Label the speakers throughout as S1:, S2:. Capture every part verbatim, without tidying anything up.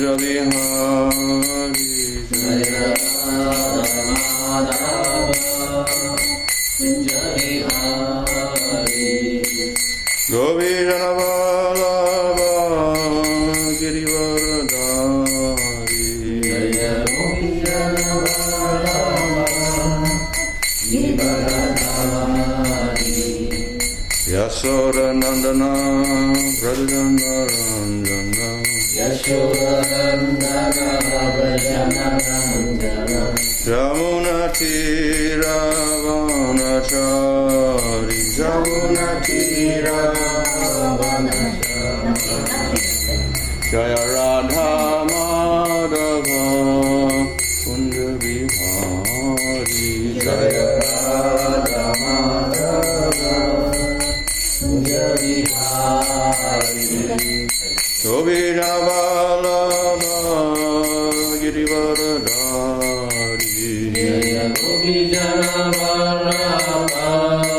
S1: Kunja Vihari Jaya Kunja Vihari Govindana Vallabha Girivaradari Jaya Govindana Vallabha Girivaradari Yasoda Nandana Brajana Ranjana Yasoda Nandana Brajana Ranjana Jamuna Tira Vanachari Jamuna Tira Vanachari Jaya Radha Madhava Kunja Vihari Jaya Radha Madhava Kunja Vihari Govindana Vallabha Girivaradari Jaya Govindana Vallabha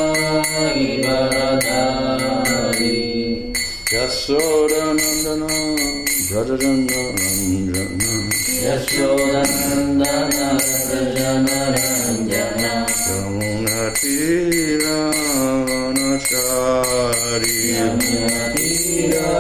S1: Girivaradari Yasoda Nandana Brajana Ranjana Yasoda Nandana Brajana Ranjana Yamuna Tira Vanachari Yamuna Tira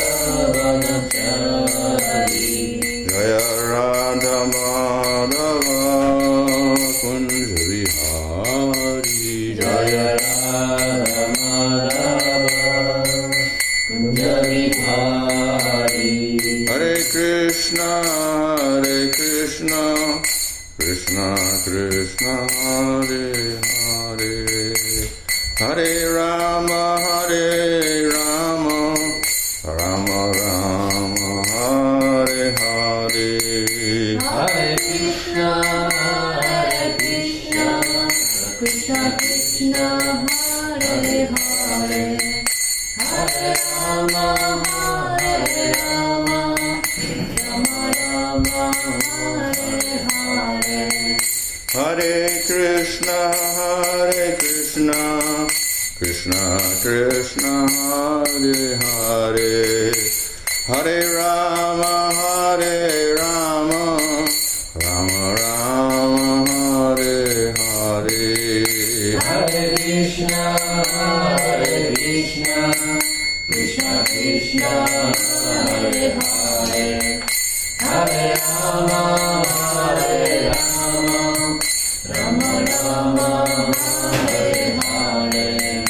S1: Vanachari Jaya Radha Madhava Kunja Vihari Jaya Radha Madhava Kunja Vihari Hare Krishna Hare Krishna Krishna Krishna Hare Hare Hare Rama Hare Rama Rama Rama Hare Hare Hare Krishna Hare Krishna Krishna Krishna Hare Hare Hare Rama Hare Rama Rama Rama Hare Hare Hare Krishna Hare Krishna Krishna Krishna Hare Hare Hare Rama Hare Rama Rama Rama Hare Hare Hare Krishna Hare Krishna Krishna Krishna Hare Hare Hare Rama Hare Rama Rama Rama Hare Hare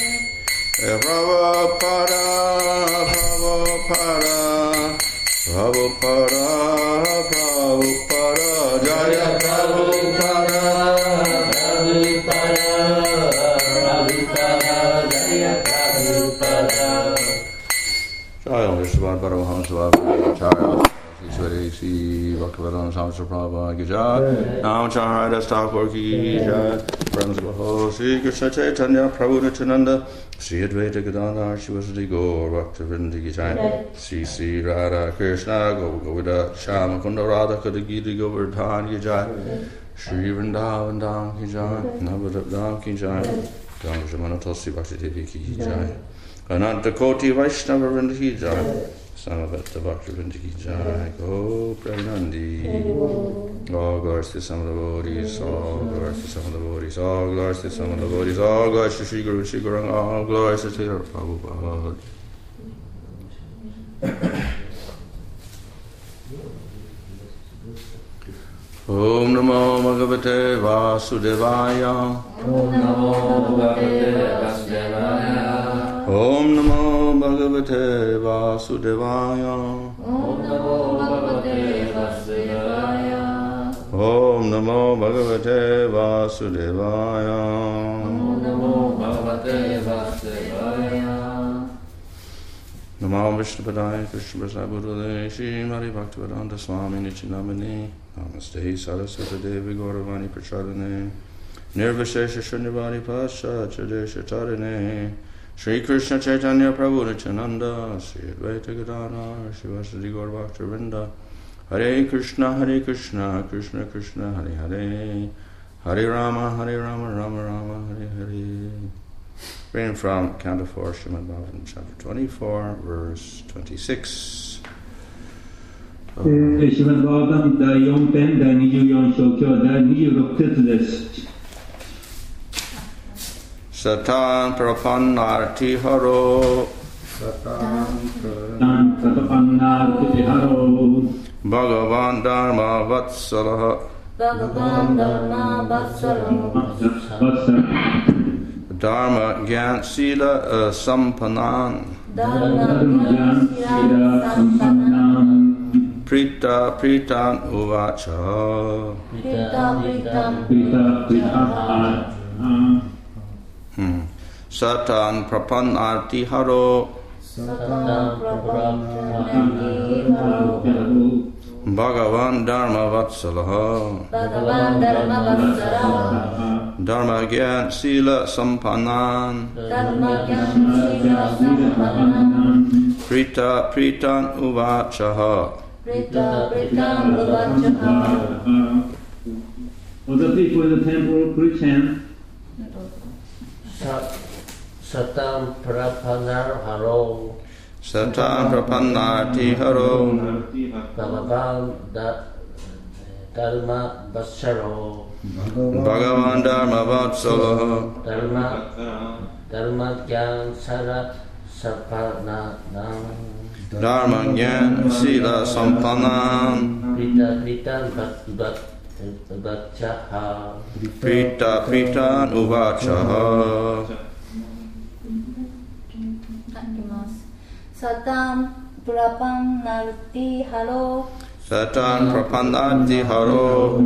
S1: Prabhupada Prabhupada Prabhupada Prabhupada Jaya Prabhupada Prabhupada Prabhupada Jaya Prabhupada Jaya Vishwan Paramahamsa Jaya Ishwari Sri Bhaktivedanta Swami Prabhupada Ki Jai Namacharya Das Thakur Ki Jai Friends of the whole Sri Krishna Chaitanya Prabhu Nityananda Sri Advaita Gadadhar Shivasati Gaur Bhaktivinoda Ki Jai Sri Sri Radha Krishna Govinda Shama Kunda Radha Kadagiri Govardhan Ki Jai Sri Vrindavan Dham Ki Jai Navadip Dham Ki Jai Ganga Tulsi Bhakti Devi Ki Jai Ananta Koti Vaishnava Vrinda Ki Jai Samavata Bhaktivinoda Ki Jai Go Premanandi All glories to some of the devotees, all glories to some of the devotees, all glories to some of the devotees, all glories to Sri Guru Sri Guru, all glories to Sri Prabhupada. Om Namo Bhagavate Vasudevaya. Om Namo Bhagavate Vasudevaya. Om Namo Bhagavate Vasudevaya. Om Namo Bhagavate Vasudevaya. Om Namo Bhagavate Vasudevaya. Om Namo Bhagavate Vasudevaya. Namo Vishnupadaya Krishna Prasad Buddhale Shri Mari Bhaktivedanta Swami Nityanamani Namaste Saraswati Devi Gauravani Prachadane Nirvishesha Shunyavadi Pascha Chadesha Tarine Shri Krishna Chaitanya Prabhu Nityananda Sri Advaita Gadadhar Shivasati Gaur Bhaktivinoda Hare Krishna Hare Krishna Krishna Krishna Hare Hare Hare Rama Hare Rama Rama Rama Hare Hare. Reading from Canto four, Srimad Bhagavatam, chapter twenty-four, verse twenty-six.
S2: えー、シュラバーダムだいよん編だいにじゅうよん章、今日はだいにじゅうろく節です。
S1: サタンプラパンナーティハロ
S2: サタンプラパンナーティハロ
S1: バガバンダーマバッサラ
S3: バガバンダーマバッサラ
S1: ダーマギャンシーラサンパナン
S3: ダーマギャンシーラサンパナン
S1: Prita Pritan Uvacha
S3: Prita Pritan
S2: Uvacha
S1: Satan Prapan Arti Haro
S3: Satan Prapan Arti Haro
S1: Bhagavan Dharma Vatsalaha
S3: Bhagavan Dharma Vatsalaha
S1: Dharma Gyan Sila Sampanan
S3: Dharma Gyan Sila Sampanan
S1: Prita Pritan Uvacha
S3: Prita Pritan Uvacha.
S2: Other people in the temple preach chant.
S4: Satam Prapanar Haro
S1: Satam Prapanarti Haro
S4: Bhagavan Dharma Vatsalo
S1: Bhagavan Dharma Vatsalo
S4: Dharma Dharma Gyan Sara Sapananam
S1: Dharma Gyan Sila Sampanam
S4: Prita Pritan Uvachaha
S1: Prita Pritan Uvachaha
S3: Satam Prapanarti Haro
S1: Satan Prapanarti Haro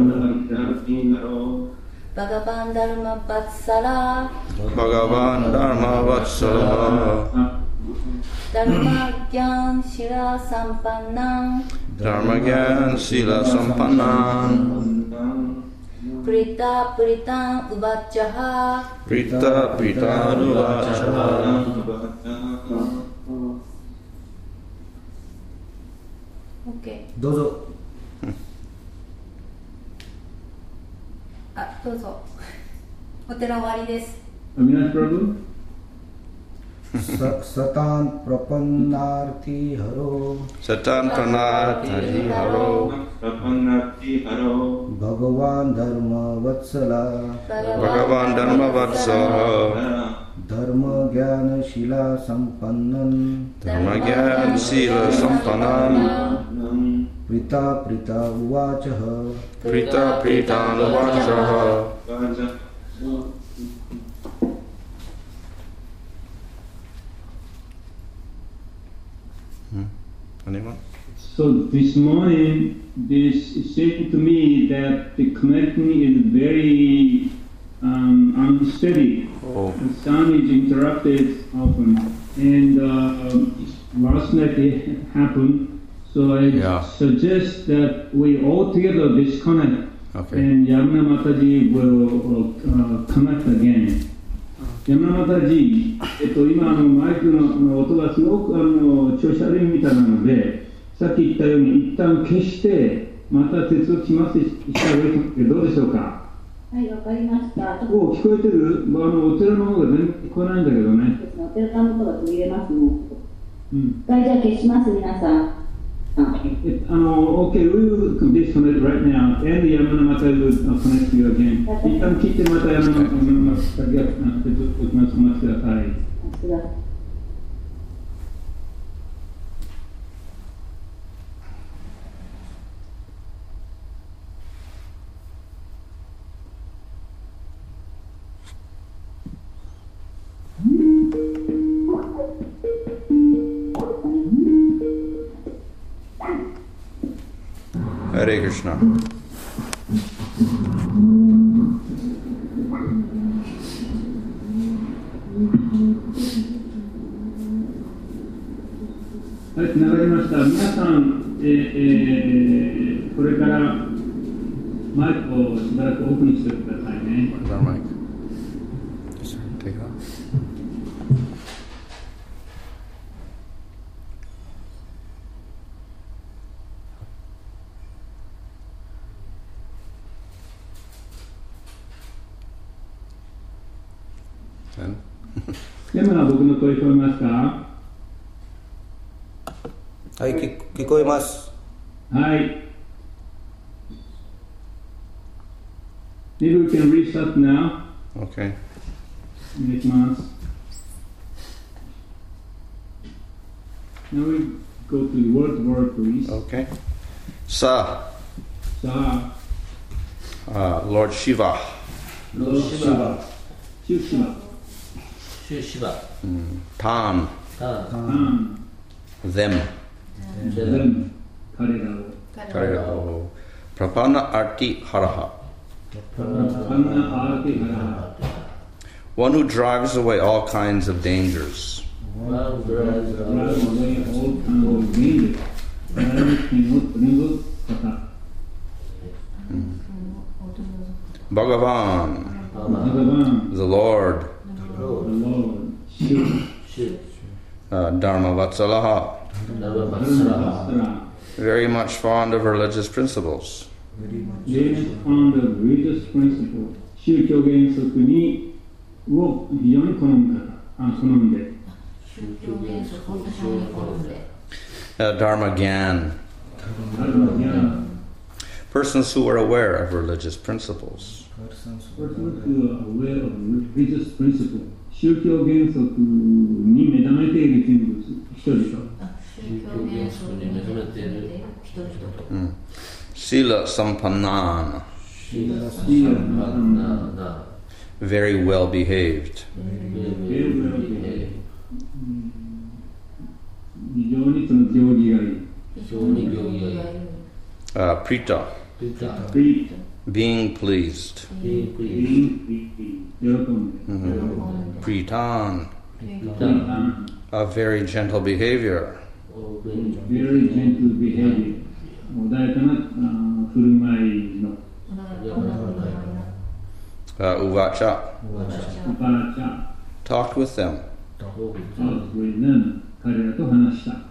S3: Bhagavan Dharma Vatsala
S1: Bhagavan Dharma Vatsala
S3: Dharma Gyan Sila Sampannam
S1: Dharma Gyan Sila Sampannam
S3: Prita Pritan Uvachaha
S1: Prita Pritan Uvachaha
S3: OK
S5: どうぞ。
S3: あ、どうぞ。お寺終わりです。
S2: Avinash Prabhu
S5: Satan Prapanarti Haro
S1: Satan Prapanarti Haro
S5: Bhagavan Dharma Vatsala
S1: Bhagavan Dharma Vatsala
S5: Dharma Gyana Shila Sampannan
S1: Dharma Gyan Sila Sampanam
S5: Prita Prita Uvachaha
S1: Prita Prita Uvachaha. Hmm. Anyone?
S2: So this morning, this seemed to me that the connection is very um, unsteady.
S1: Oh.
S2: The sound is interrupted often, and uh, last night it happened. So I
S1: Yeah.
S2: suggest that we all together disconnect,
S1: Okay.
S2: and Yamuna Mataji will uh, connect again. 山形寺、えっと、今あのマイク の, の音がすごくあの調子悪いみたいなので、さっき言ったように一旦消してまた接続しますした方がいいけど、どうでしょうか。
S6: はい、わかりました。
S2: お聞こえてる？あのお寺の方が全然聞こえないんだけどね。
S6: お寺さんの音が途切れますもん。
S2: うん。
S6: はい、じゃあ消します皆さん。あ、
S2: えあの OK, we will disconnect right now, and Yamuna Mata will connect you again. 一旦切ってまた山の接続します。お待ちください。
S6: さすが。
S1: Hare Krishna.
S2: はい、つながりました。皆さん、えーえー、これからマイクをしばらくオープンしてくださいね。
S1: Where's our mic? Just take it off. Then?
S2: 山は僕の声聞こえますか？
S5: はい、聞聞こえます。
S2: はい。Maybe we can restart now.
S1: Okay.
S2: お願いします。Now we go to the word word, please.
S1: Okay. Sa,
S2: さあ、
S1: uh, Lord Shiva.
S4: ローシバ、
S2: シュシバ、
S4: シュシバ、
S1: Tan,
S4: タ
S2: タン、
S1: them.
S4: ゼ
S2: ゼン、彼らを、
S1: Karyo. Prapana Arti Haraha.
S2: パンナアーティハラ、
S1: One who drives away all kinds of dangers.
S4: ワンブラザ
S2: ラー
S4: ー、
S2: ウェイオーカンドゲイル、ラーキンを取り除く方、
S1: Bhagavan,
S2: バガバン、
S1: the Lord,
S4: ロ
S2: The Lord、シュ、
S4: ー、シュ、
S1: uh, Dharma Vatsalaha.
S4: ラババ
S2: バ
S4: スラ
S2: ルナバス
S4: ハ、
S2: ラ、
S1: Very much fond of religious principles.
S2: James found the religious principle、宗教原則にを非常に好んだ方、あ好んで、
S3: 宗教原則を非常に好んで
S1: Uh, Dharma Gyan.
S2: あるのや、
S1: Persons who are aware of religious principles.
S5: Persons
S2: persons who are aware of religious principle、宗教原則に目覚めている人物、人々、
S3: 宗教原則に目覚めている人々と
S1: Mm. Sila Sampannan.
S4: シーサンパナナ、
S1: Very well behaved.
S2: 非常にその行儀がいい。
S4: 非常に行儀がいい、
S1: Uh, Prita.
S4: ピタ、
S2: Please,
S1: Being pleased.
S4: ピープリ
S2: being pleased、喜んで、
S1: Mhm. Pritan.
S4: ピタ、
S1: A very gentle behavior.
S4: オープン、
S2: very gentle behavior、穏やかなあ振る舞いの、
S1: Uh, Uvacha.
S2: おばあちゃん、
S1: Talked with them.
S4: オープ
S2: talk
S4: ン、
S2: with them、彼らと話した。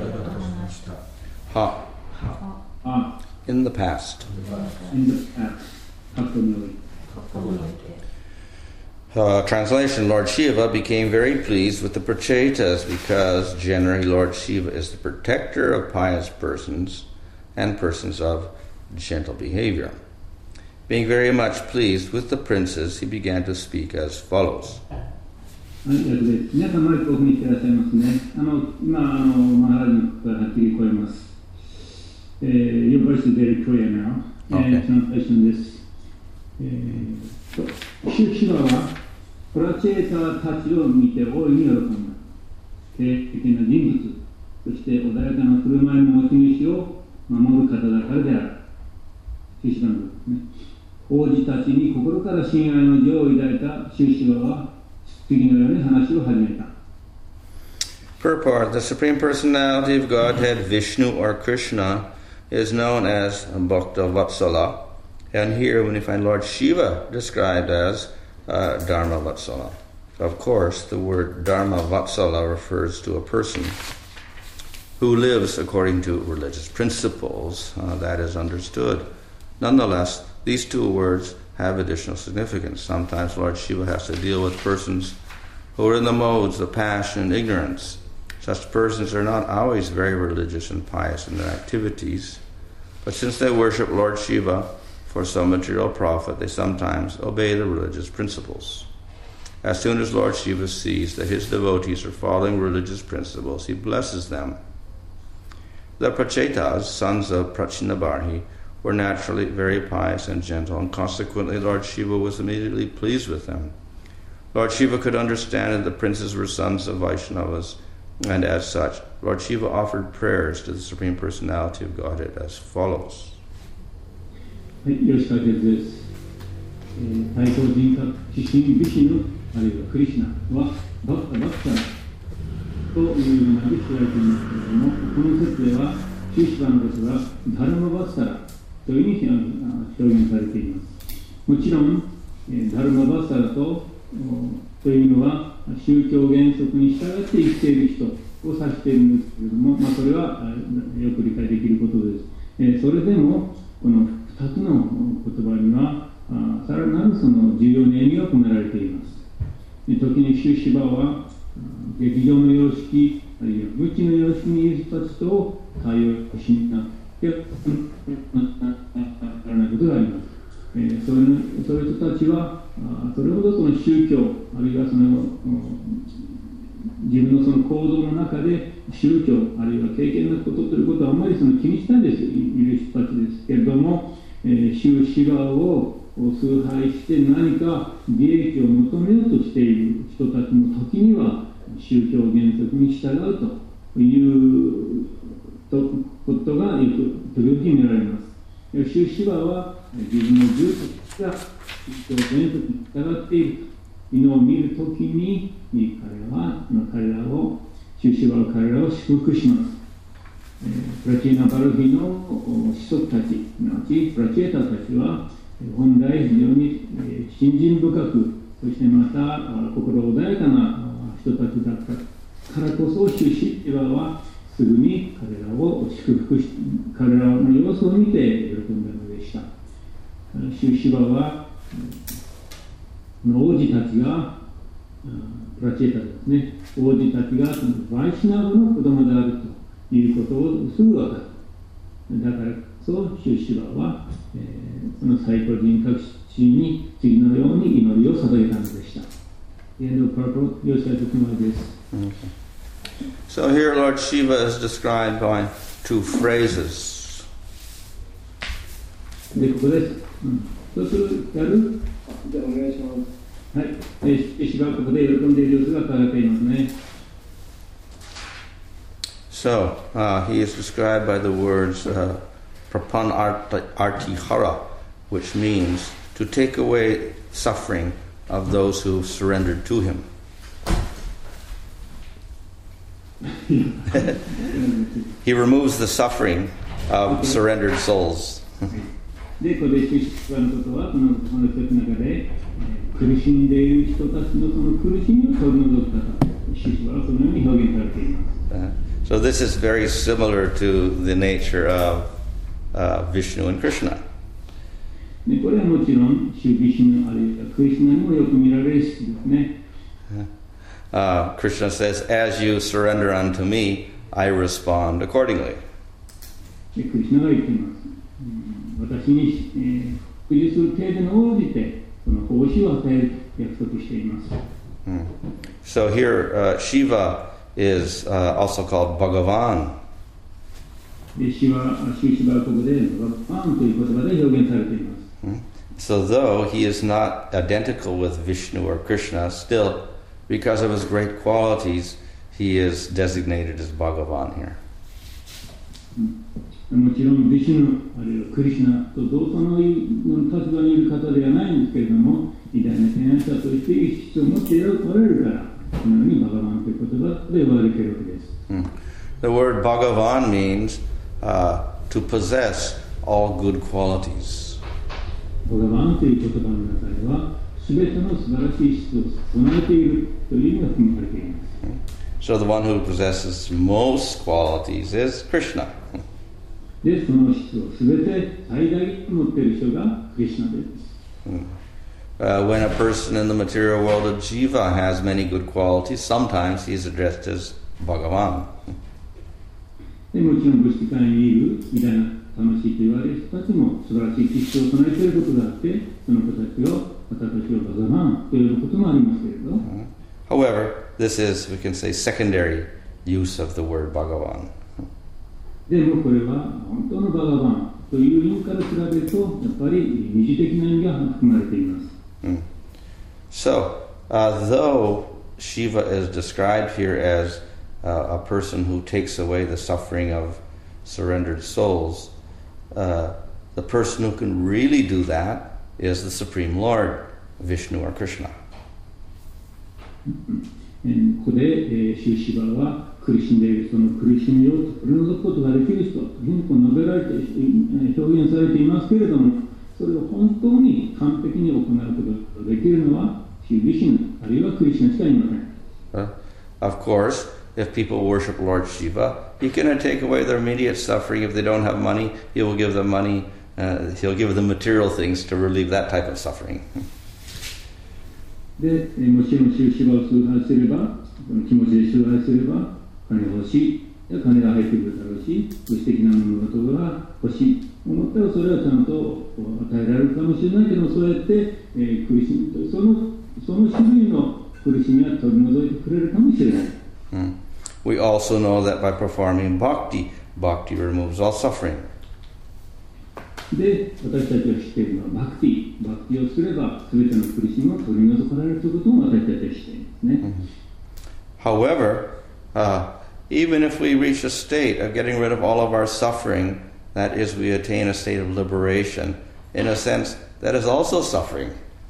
S1: Ha.
S2: あ、
S1: In the past.
S2: in the past、過去において。
S1: Uh, translation, Lord Shiva became very pleased with the Prachetas because generally Lord Shiva is the protector of pious persons and persons of gentle behavior. Being very much pleased with the princes, he began to speak as follows.
S2: はい、役です。皆さんマイクオフにしていらっしゃいますね。あの、今、あの、マハラジの声がはっきり聞こえます。えー、Your voice is very clear now.
S1: Okay.
S2: えー、translation です。えーと、シュシバは、プラチェーターたちを見て大いに喜んだ。敬虔な人物、そして穏やかな振る舞いの持ち主を守る方だからである。シュシバのですね。王子たちに心から親愛の情を抱いたシュシバは、次のように話を始めた。
S1: Purport, the Supreme Personality of Godhead, Vishnu or Krishna, is known as Bhakta Vatsala. And here when you find Lord Shiva described as uh, Dharma Vatsala. Of course, the word Dharma Vatsala refers to a person who lives according to religious principles. Uh, that is understood. Nonetheless, these two words have additional significance. Sometimes Lord Shiva has to deal with persons who are in the modes of passion and ignorance. Such persons are not always very religious and pious in their activities, but since they worship Lord Shiva for some material profit, they sometimes obey the religious principles. As soon as Lord Shiva sees that his devotees are following religious principles, he blesses them. The Prachetas, sons of Prachinabarhi, were naturally very pious and gentle, and consequently Lord Shiva was immediately pleased with them. Lord Shiva could understand that the princes were sons of Vaishnavas, and as such, Lord Shiva offered prayers to the Supreme Personality of Godhead as follows.
S2: はい、よろしくお願いです。えー、対等人格、自身、ビシヌ、あるいはクリシナは、バクタバクタという名前で知られていますけれども、この説では、シュシバのことがダルマバスタラというふうに表現されています。もちろん、えー、ダルマバスタラとというのは、宗教原則に従って生きている人を指しているんですけれども、まあ、それはよく理解できることです。えー、それでも、このふたつの言葉には、あさらなるその重要な意味が込められています。時にシュシバは、劇場の様式、あるいは武器の様式にいる人たちと対応しなやらないことがあります。えー、そういうそういう人たちはあそれほどその宗教あるいはその自分のその行動の中で宗教あるいは経験のことということはあまりその気にしないですいる人たちですけれども、えー、宗シバを崇拝して何か利益を求めようとしている人たちの時には宗教原則に従うということがよく時々見られます。宗シバは自分の住職が宗教原則に従っているというのを見るときに彼らは彼らを宗シバは彼らを祝福します。プラチーナ・バルヒの子息たちすなわちプラチエタたちは本来非常に信心深くそしてまた心穏やかな人たちだったからこそ宗シバはすぐに彼らを祝福し彼らの様子を見て喜んだのでした。宗シバは王子たちがプラチエタですね王子たちがそのバイシナブの子供であるということをすぐ分かる。だからこそ宗シバは、えー、その最高人格地に次のように祈りを捧げたのでした。
S1: So here Lord Shiva is described by two phrases.
S2: でここです。うん、そうするやる？じゃあお願いします。はい。えー、シバはここで喜んでいる様子が書かれていますね。
S1: So uh, he is described by the words uh, prapan artihara, which means to take away suffering of those who surrendered to him. He removes the suffering of surrendered souls.
S2: で、これで宗シバのことはこのこの一つの中で苦しんでいる人たちのその苦しみを取り除く方、宗シバはそのように表現されています。
S1: Uh, so this is very similar to the nature of uh, Vishnu and Krishna.
S2: でこれはもちろんシュビシュヌあるいはクリシュナにもよく見られる式ですね。
S1: Uh, Krishna says, "As you surrender unto me, I respond accordingly."
S2: でクリシュナが言っています。私に、えー、服従する程度に応じてその報酬を与えると約束しています。
S1: Hmm. So here, uh, Shiva is uh, also called Bhagavan.
S2: でシバシシバはここでバガバンという言葉で表現されています。
S1: Hmm. So though he is not identical with Vishnu or Krishna, still, because of his great qualities, he is designated as Bhagavan here.
S2: もちろんビシュヌあるいはクリシュナと同等の立場にいる方ではないんですけれども、偉大な天愛者としている質を持っておられるから、このようにバガバンという言葉で呼ばれているわけです。
S1: Hmm. The word Bhagavan means uh, to possess all good qualities.
S2: バガバンという言葉の中では、すべての素晴らしい質を備えているという意味が含まれています。
S1: So the one who possesses most qualities is Krishna.
S2: で、その質をすべて最大に持っている人がクリシュナです。
S1: Uh, when a person in the material world of Jiva has many good qualities, sometimes he is addressed as Bhagavan.
S2: でもちろん物質界にいる偉大な魂と言われる人たちも素晴らしい気質を備えていることがあって、その子たちを私たちをバガバンと呼ぶこともありますけれど。
S1: However, this is, we can say, secondary use of the word Bhagavan.
S2: でもこれは本当のバガバンという意味から比べると、やっぱり二次的な意味が含まれています。
S1: Mm. So, uh, though Shiva is described here as uh, a person who takes away the suffering of surrendered souls, uh, the person who can really do that is the Supreme Lord, Vishnu or Krishna.
S2: ここで、えー、シュシバは苦しんでいる人の苦しみを取り除くことができる人というふうにこう述べられて表現されていますけれども、それを本当に完璧に行うことができるのはシュビシュヌあるいはクリシュナしかいません。
S1: Uh, of course, if people worship Lord Shiva, he can take away their immediate suffering. If they don't have money, he will give them money. Uh, he'll give them material things to relieve that type of suffering.
S2: で、もちろんシュシバを崇拝すれば、気持ちで崇拝すれば、金が欲しい、 金が入ってくるだろうし、物質的なものとが欲しい思ったらそれはちゃんと与えられるかもしれないけど、そうやって、えー、苦しみそのその種類の苦しみは取り除いてくれるかもしれない。
S1: Mm. We also know that by performing bhakti, bhakti removes all suffering.
S2: で、私たちは知っているのはバクティ、バクティをすれば全ての苦しみを取り除かれるということも私たちは知っていますね。
S1: Mm-hmm. However, uh, even if we reach a state of getting rid of all of our suffering, that is, we attain a state of liberation, in a sense, that is also suffering.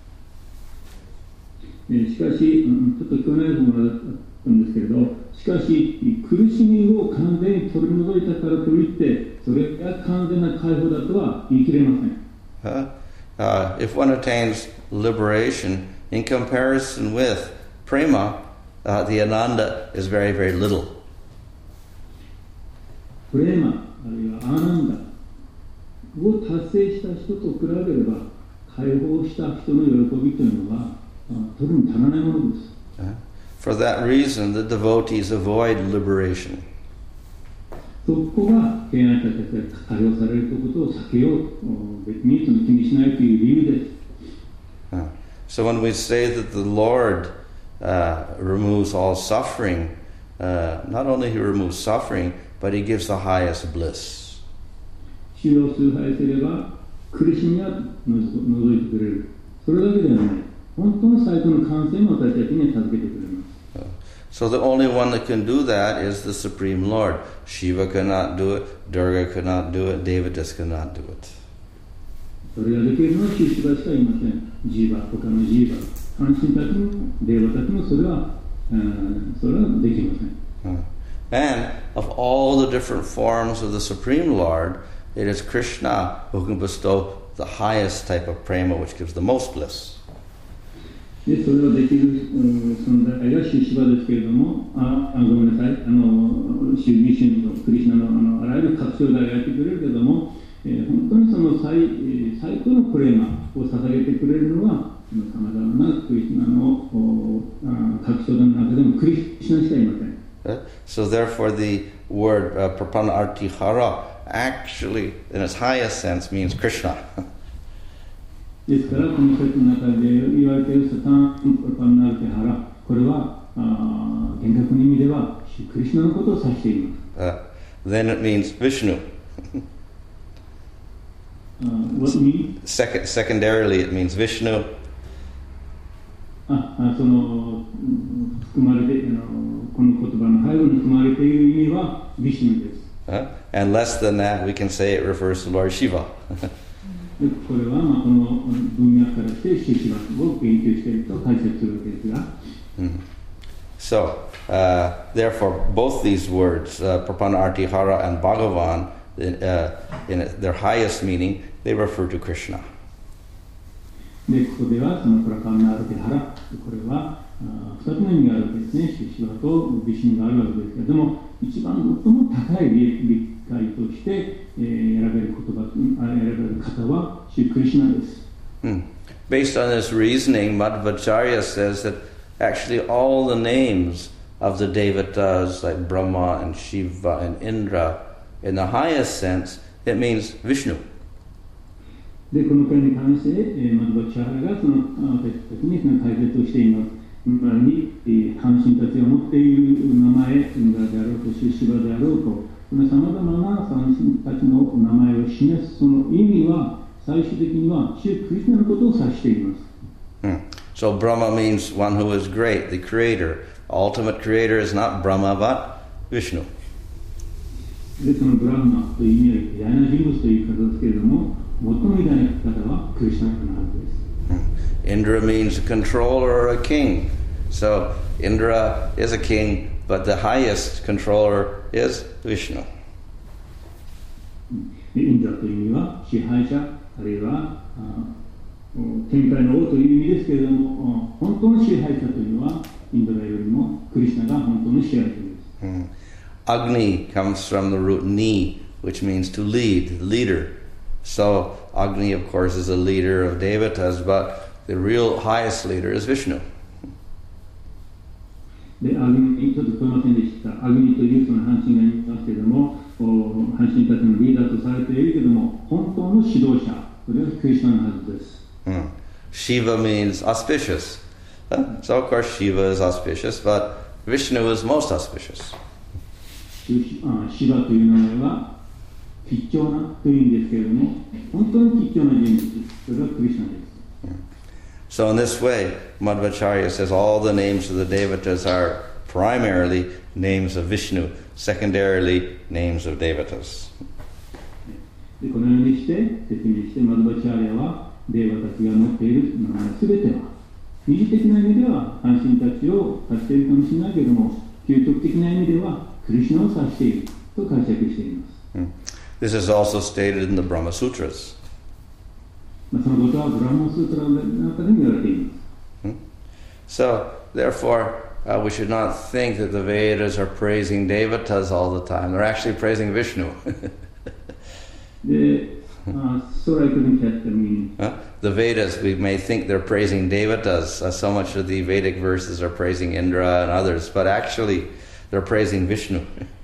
S2: しかし、ちょっと聞こえない部分があったんですけれど、しかし、苦しみを完全に取り除いたからといって、それが完全な解放だとは言い切れません。
S1: Uh, uh, if one attains liberation, in comparison with prema, uh, the ananda is very, very little.
S2: プレーマ、あるいはアーナンダを達成した人と比べれば、解放した人の喜びというのは、取るに足らないものです。
S1: Uh, for that reason, the devotees avoid liberation.
S2: そこが敬愛者たちが解放されるということを避けようと、別にその気にしないという理由です。
S1: Uh, so when we say that the Lord uh, removes all suffering, uh, not only He removes suffering, but He gives the highest bliss.
S2: 主を崇拝すれば苦しみは除いてくれる。それだけではない。本当の最高の完成も私たちに授けてくれます。
S1: So the only one that can do that is the Supreme Lord. Shiva cannot do it, Durga cannot do it, Devatas cannot do it.
S2: それができるのはシシバしかいません。ジーバ、他のジーバ、阪神たちもデーバたちもそれは、それはできません。
S1: And of all the different forms of the Supreme Lord, it is Krishna who can bestow the highest type of prema, which gives the most bliss.
S2: でそれをできる、うん、存在がシシバですけれども、ああごめんなさい、あのシュビシュンとクリシナの あ, のあらゆる各兄弟がやってくれるけれども、えー、本当にその 最, 最高のプレーマを捧げてくれるのは、さまざまなクリシナの各兄弟の中でもクリシナしかいません。
S1: So therefore the word uh, prapanartihara actually, in its highest sense, means Krishna.
S2: ですから、この説の中で言われているサタン・プラパンナルテハラ、これは厳格な意味ではクリシナのことを指しています。
S1: Uh, then it means Vishnu.
S2: uh, what means?
S1: Second, secondarily, it means Vishnu.
S2: ああその含まれてあのこの言葉の背後に含まれている意味はビシュヌです。
S1: Uh, and less than that, we can say it refers to Lord Shiva.
S2: でこれは、まあ、この文脈からしてシシバを言及していると解説するわけですが。
S1: Mm-hmm. So, uh, therefore, both these words, uh, Prapanartihara and Bhagavan, uh, in their highest meaning, they refer to Krishna.
S2: でここではそのプラパンナルテハラ、これはふたつの意味があるわけですね。シシバとビシュヌがあるわけですけれども、一番最も高い理解として、えー、選べる言葉、選べる方はシュクリシュナです。
S1: Hmm. Based on this reasoning, Madhvacharya says that actually all the names of the Devatas, like Brahma and Shiva and Indra, in the highest sense, it means Vishnu.
S2: でこの件に関して、えー、マドバチャーラがその私たちにその解説をしています。つまり、えー、阪神たちが持っている名前、インドラであろうと、シュシバであろうと、そのさまざまな阪神たちの名前を示すその意味は、最終的には、シュクリシナのことを指しています。
S1: Hmm. So Brahma means one who is great, the creator. Ultimate creator is not Brahma, but Vishnu.
S2: で、そのブラフマという意味は、偉大な人物という言い方ですけれども、最も偉大な方はクリシナのはずです。
S1: Indra means a controller or a king. So Indra is a king, but the highest controller is Vishnu.
S2: インドラという意味は支配者、あるいは天界の王という意味ですけれども、本当の支配者というのはインドラよりもクリシナが本当の支配者です。
S1: Mm. Agni comes from the root ni, which means to lead, leader. So Agni, of course, is a leader of Devatas, but the real highest leader is Vishnu.
S2: で、アグニ、ちょっと聞こえませんでした。 アグニというその半身がいますけれども、半身たちのリーダーとされているけれども、本当の指導者、それはクリシュナのはずです。
S1: Mm. Shiva means auspicious. Uh, so of course Shiva is auspicious, but Vishnu is most auspicious.
S2: シバという名前は吉祥なという意味ですけれども、本当に吉祥な人物、それはクリシュナです。
S1: So in this way, Madhvacharya says all the names of the devatas are primarily names of Vishnu, secondarily names of devatas.
S2: でこのようにして説明して、マドバチャーリアはデーバたちが持っている名前すべては、二次的な意味では半身たちを指しているかもしれないけれども、究極的な意味ではクリシュナを指していると解釈しています。
S1: Mm. This is also stated in the Brahma Sutras.
S2: そのことはブラマスートラの中でも言われています。
S1: So, therefore, uh, we should not think that the Vedas are praising devatas all the time. They're actually praising Vishnu.
S2: で、uh, so I couldn't catch the meaning.
S1: Huh? The Vedas, we may think they're praising devatas. Uh, so much of the Vedic verses are praising Indra and others, but actually they're praising Vishnu.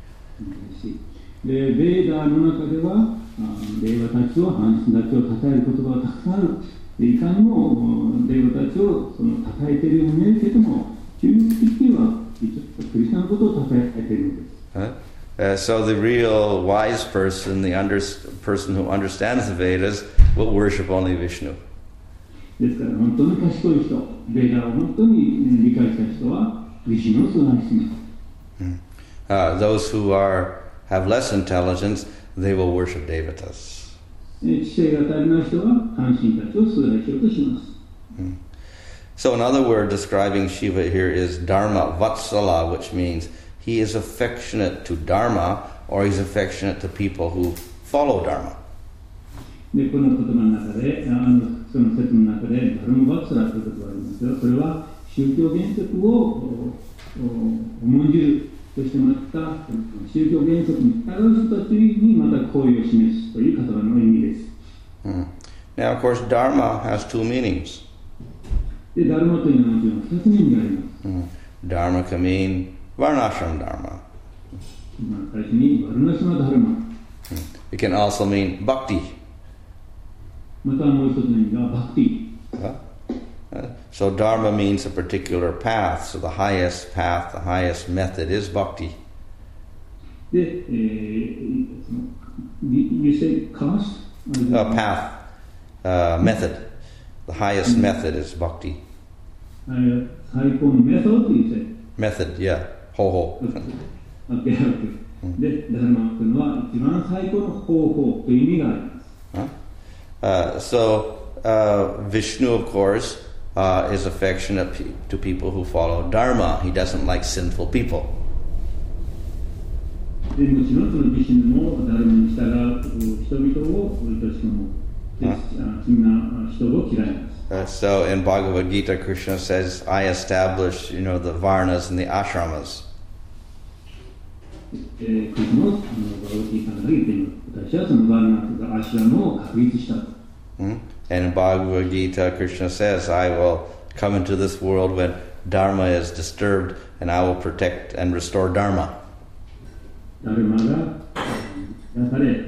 S2: で、ベーダーの中では、デーバたちを、半身たちを称える言葉がたくさんある。いかにもデーバたちをその称えているように見えるけども、究極的にはクリスチャンのことを称えているのです。
S1: Huh? Uh, so the real wise person, the under, person who understands the Vedas, will worship only Vishnu.
S2: ですから本当に賢い人、ベーダーを本当に理解した人は、ヴィシュヌを崇拝します。
S1: Uh, those who are have less intelligence, they will worship devatas.
S2: 知性が足りない人は半身たちを崇拝しようとします。
S1: Mm. So another word describing Shiva here is Dharma Vatsala, which means he is affectionate to Dharma, or he's affectionate to people who follow Dharma.
S2: でこの言葉の中で、あのその説の中でダルマバツラという言葉がありますが、それは宗教原則を重んじるとしてまた宗教原則に従う人たちにまた好意を示すという言葉の意味です。
S1: Mm. Now, of course, Dharma has two meanings.
S2: で、ダルマというのはもちろん二つの意味があります。
S1: Mm. Dharma can mean Varnashram Dharma.
S2: まあ、最初にバルナシマダルマ。
S1: Mm. It can also mean Bhakti.
S2: またもう一つの意味がバクティ。
S1: Uh, uh, so Dharma means a particular path. So the highest path, the highest method is Bhakti.
S2: で、えー、その you say caste?
S1: Uh, path, uh, method. The highest method is Bhakti.
S2: 最高のメソッドという
S1: Method, yeah. Ho ho.
S2: OK, OK. で、ダルマというのは一番最高の方法という意味があります。
S1: Huh? Uh, so uh, Vishnu, of course, uh, is affectionate pe- to people who follow Dharma. He doesn't like sinful people.
S2: でもちろんそのビシュヌもダルマに従う人々を愛しく思う。で、みんな人を嫌います。
S1: Uh, so in Bhagavad Gita, Krishna says, I establish, you know, the Varnas and the Ashramas.
S2: えー、クリスのバガバディータが言っています。私はそのバーナーとかアシュラムを確立したと。
S1: Hmm? And in Bhagavad Gita, Krishna says, I will come into this world when Dharma is disturbed, and I will protect and restore Dharma.
S2: ダルマが出され、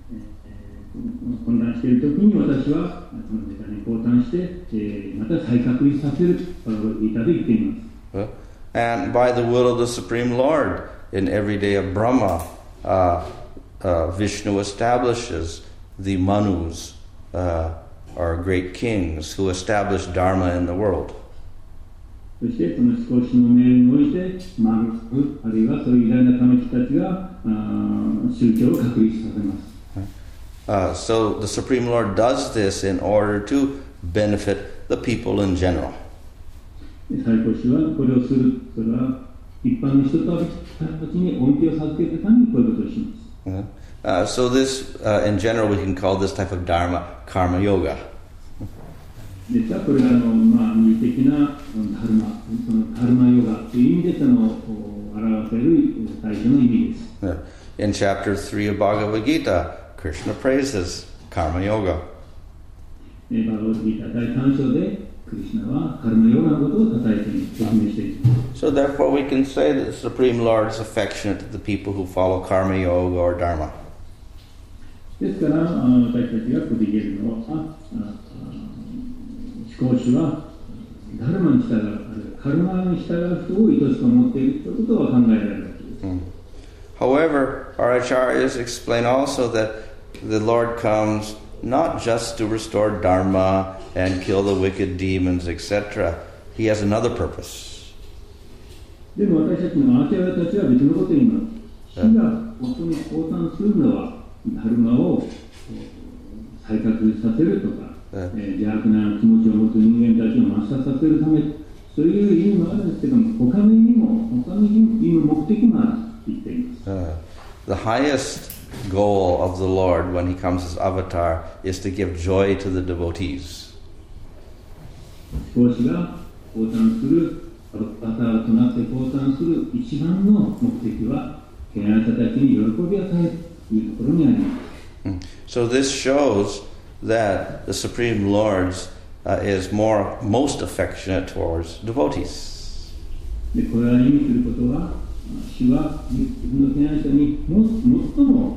S2: 混乱しているときに私はその時間に降誕して、えー、また再確立させるバガバディータで言っています。
S1: And by the will of the Supreme Lord, in every day of Brahma, uh, uh, Vishnu establishes the Manus, uh, or great kings, who establish Dharma in the world.
S2: そしてその少しの命令において、マヌス、あるいはそういう偉大な神たちが宗教を確立させます。
S1: Uh, so the Supreme Lord does this in order to benefit the people in general.
S2: 最高主はこれをする、それは一般の人たちに恩恵を授けるためにこういうことをします。
S1: Uh, so this, uh, in general, we can call this type of dharma karma yoga.
S2: 実はこれはあの、まあ、二次的なダルマ、そのカルマヨガという意味でその表せる最初の意味です。
S1: Uh, in chapter three of Bhagavad Gita, Krishna praises karma yoga.
S2: バガバッドギータ第三章でクリシュナはカルマヨガのことを称えて説明しています。
S1: So therefore we can say that the Supreme Lord is affectionate to the people who follow Karma Yoga or Dharma.
S2: ですからあ私たちがここで言えるのは、ああ思考主はダルマに従う、あるいはカルマに従う人を愛しく思っているということは考えられるわけです。
S1: Mm. However, our acharyas explain also that the Lord comes not just to restore Dharma and kill the wicked demons, et cetera. He has another purpose.
S2: でも私たちのアーチャーたちは別のことを言います。死が本当に降参するのはダルマを再確させるとか、えー、邪悪な気持ちを持つ人間たちを抹殺させるため、そういう意味もあるんですけども、他の意味も、他の意味の目的もあると言っています。
S1: Uh, the highest goal of the Lord when he comes as avatar is to give joy to the devotees.
S2: 講師が降参する、アバターとなって降参する一番の目的は、敬愛者たちに喜びを与えるというところにあります。
S1: So this shows that the Supreme Lord uh, is more most affectionate towards devotees.
S2: でこれは意味することは、主は自分の敬愛者にも最も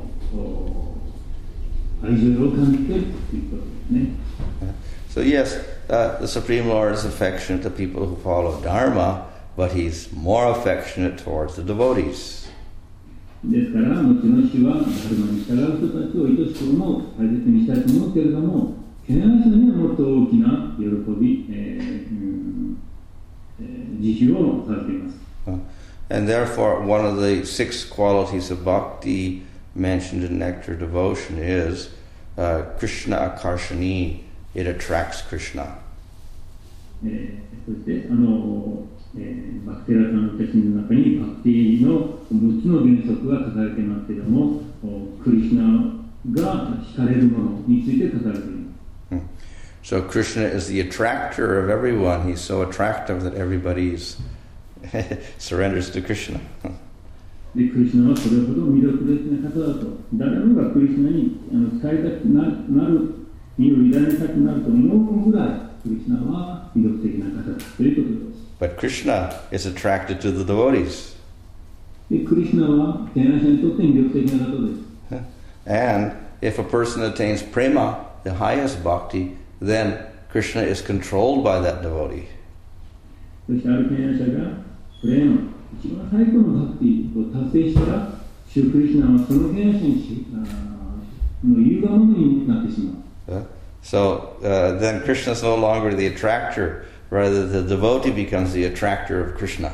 S2: 愛情を感じているということですね。
S1: So yes, uh, the Supreme Lord is affectionate to people who follow Dharma, but he's more affectionate towards the devotees.
S2: ですから、もちろん主はダルマに従う人たちを愛しく思う、大切にしたいと思うけれども、敬愛者にはもっと大きな喜び、えーうんえー、慈悲をされています。
S1: Uh, and therefore, one of the six qualities of bhakti mentioned in Nectar Devotion is uh, Krishna Akarshani. It attracts Krishna.
S2: えー、そしてあの、えー、バクテラさんの説明の中にバクティのむっつの原則が書かれていますけれども、クリシュナが惹かれるものについて書かれています。
S1: Hmm. So Krishna is the attractor of everyone. He's so attractive that everybody surrenders to Krishna.
S2: でクリシュナはそれほど魅力的な方だと、誰もがクリシュナにあの使いたくなる、身を委ねたくなると思うぐらい、クリシュナは魅力的な方だということです。
S1: But Krishna is attracted to the devotees.
S2: でクリシュナは敬愛者にとって魅力的な方です。
S1: And if a person attains prema, the highest bhakti, then Krishna is controlled by that devotee.
S2: そしてある敬愛者がプレーマ、一番最高のバクティを達成したら、主クリシュナはその敬愛者にしの言うがままになってしまう。
S1: Uh, so uh, then Krishna is no longer the attractor, rather the devotee becomes the attractor of Krishna.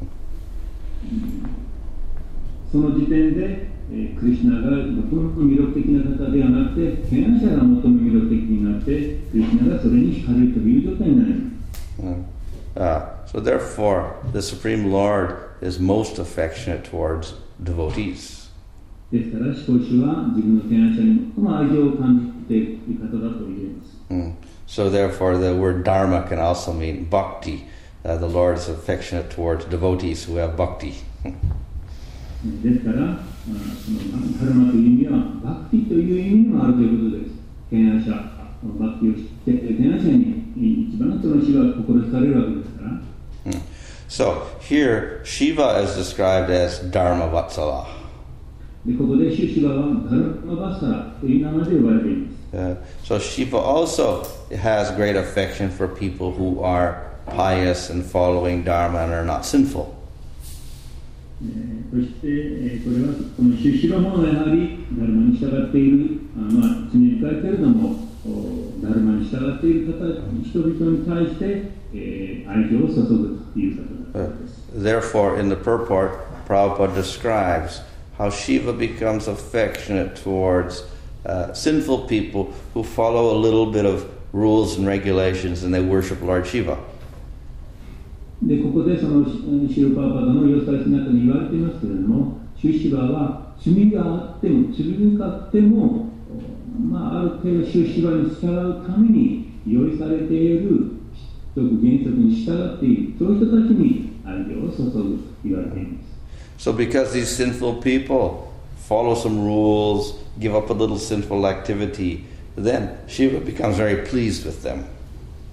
S2: その時点で、えー、クリシュナが最も魅力的な方ではなくて、敬愛者が最も魅力的になって、クリシュナがそれに惹かれるという状態になります。
S1: Uh, so therefore, the Supreme Lord is most affectionate towards devotees.
S2: ですから、思考主は自分の敬愛者に最も愛情を感じている方だと言えます。
S1: Mm. So therefore, the word dharma can also mean bhakti. Uh, the Lord is affectionate towards devotees who have bhakti.
S2: ですから、そのカルマという意味はバクティという意味もあるということです。敬愛者、バクティを知って敬愛者に一番その死が心惹かれるわけですから。
S1: Mm. So here, Shiva is described as Dharma Vatsala.
S2: でここでシュシバはダルマバッサラという名前で呼ばれています。
S1: Uh, so Shiva also has great affection for people who are pious and following Dharma and are not sinful.
S2: えー、そして、えー、これはこのシュシバもやはりダルマに従っている、あまあ罪深いけれどもダルマに従っている方人々に対して、えー、愛情を注ぐという方だったです。
S1: Uh, therefore, in the purport, Prabhupada describes how Shiva becomes affectionate towards uh, sinful people who follow a little bit of rules and regulations and they worship Lord Shiva.
S2: でここでそのシルパーパダの様子の中に言われていますけれども、シュシバは罪があっても罪深くても、まあ、ある程度シュシバに従うために用意されている原則に従っている、そういう人たちに愛情を注ぐと言われています。
S1: So because these sinful people follow some rules, give up a little sinful activity, then Shiva becomes very pleased with them.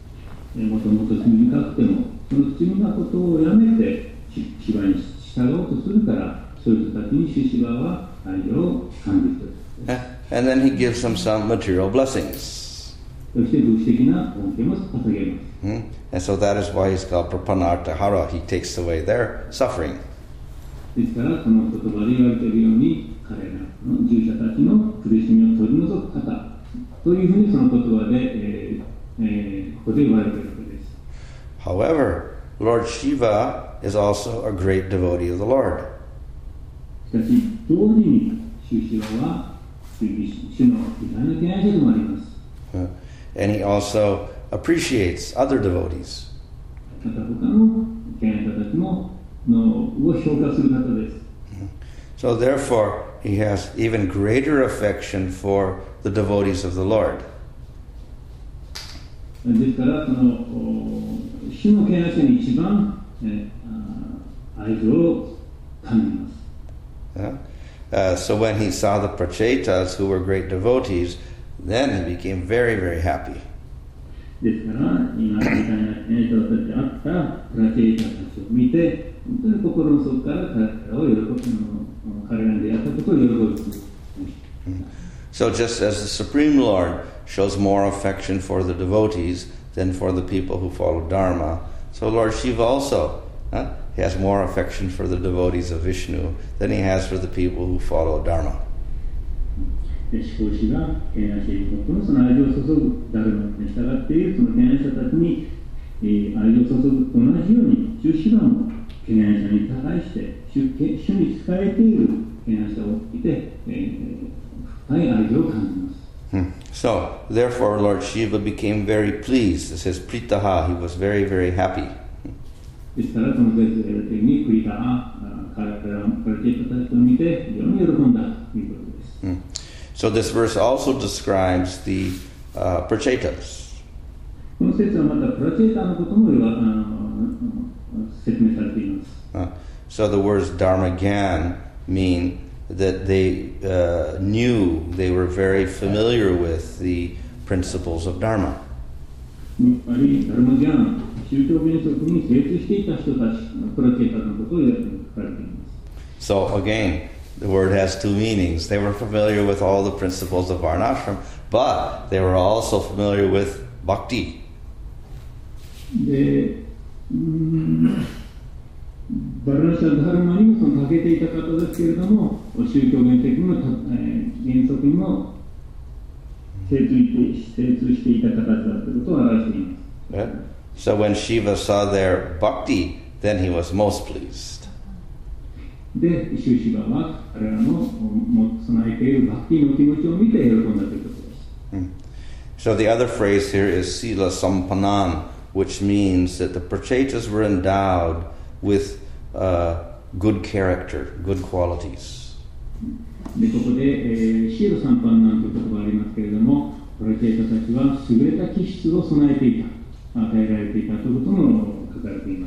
S2: もともと罪深くても、その罪なことをやめて、シバに従おうとするから、そういう人たちにシュシバは愛情を感じている。
S1: And then he gives them some material blessings.
S2: そして物質的な恩恵も捧げます。
S1: Hmm? And so that is why he's called Prapanartahara. He takes away their suffering.
S2: ですから、この言葉で言われているように、彼らの従者たちの苦しみを取り除く方というふうにその言葉で、えーえー、ここで言われているわけです。
S1: However, Lord Shiva is also a great devotee of the Lord.
S2: しかし、同時に、シュシバは主の偉大な敬愛者でもあります。
S1: Uh, and he also appreciates other devotees.
S2: また他の敬愛者たちものを評価する方です。
S1: So therefore, he has even greater affection for the devotees of the Lord.
S2: ですから、その主の敬愛者に一番、えー、愛情を感じます。
S1: Yeah? Uh, so when he saw the Prachetas, who were great devotees, then he became very, very happy.
S2: ですから、今みたいな人たちであったプラチェータたちを見て、本当に心の底から彼らを喜ぶ、彼らに出会ったことを喜ぶ。
S1: So just as the Supreme Lord shows more affection for the devotees than for the people who follow Dharma, so Lord Shiva also huh, he has more affection for the devotees of Vishnu than he has for the people who follow Dharma.
S2: で、思考師が敬愛者にとのその愛情を注ぐダルマに従っているその敬愛者たちに、えー、愛情を注ぐと同じように、主シバも敬愛者に対して主、主に仕えている敬愛者をいて、えー、深い愛情を感じます。
S1: Hmm. So, therefore, Lord Shiva became very pleased. It says, Pritaha, he was very, very happy.
S2: ですから、この聖書で言われているように、プリタハ、彼ら、彼らたちを見て、非常に喜んだということです。
S1: Hmm. So this verse also describes the uh, Prachetas.
S2: この説はまたプラチェータのこともあの説明されています。
S1: Uh, so the words Dharmagyan mean that they uh, knew, they were very familiar with the principles of Dharma.
S2: やっぱりダルマギャン、宗教原則に精通していた人たち、プラチェータのことを書かれています。
S1: So again, the word has two meanings. They were familiar with all the principles of Varnashram, but they were also familiar with bhakti.
S2: で、うーん、バルナシャ・ダルマにもその欠けていた方ですけれども、宗教原則の、えー、原則にも精通して精通していた方だということを表しています。
S1: Yeah? So when Shiva saw their bhakti, then he was most pleased.
S2: で、シュシバは彼らのも備えているバクティの気持ちを見て喜んだということです。
S1: Hmm. So the other phrase here is Sila Sampannan, which means that the Prachetas were endowed with uh, good character, good qualities.
S2: で、ここで、えー、シールサンパンナンという言葉がありますけれども、プラチェータたちは優れた気質を備えていた、与えられていたということも書かれています。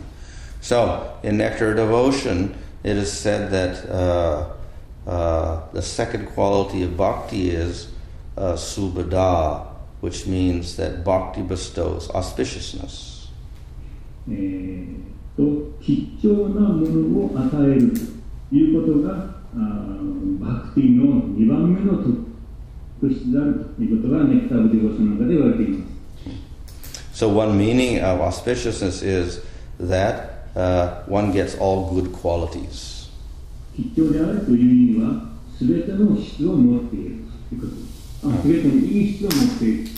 S1: So, in Nectar Devotion, it is said that uh, uh, the second quality of bhakti is uh, subhada, which means that bhakti bestows auspiciousness.
S2: えー、と貴重なものを与えるということがバクティのにばんめの特質であるということがネクター・デボーションの中で言われています。
S1: So one meaning of auspiciousness is that Uh, one gets all good qualities.
S2: 貴重であるという意味は、すべての質を持っているということです。すべてのいい質を持っている。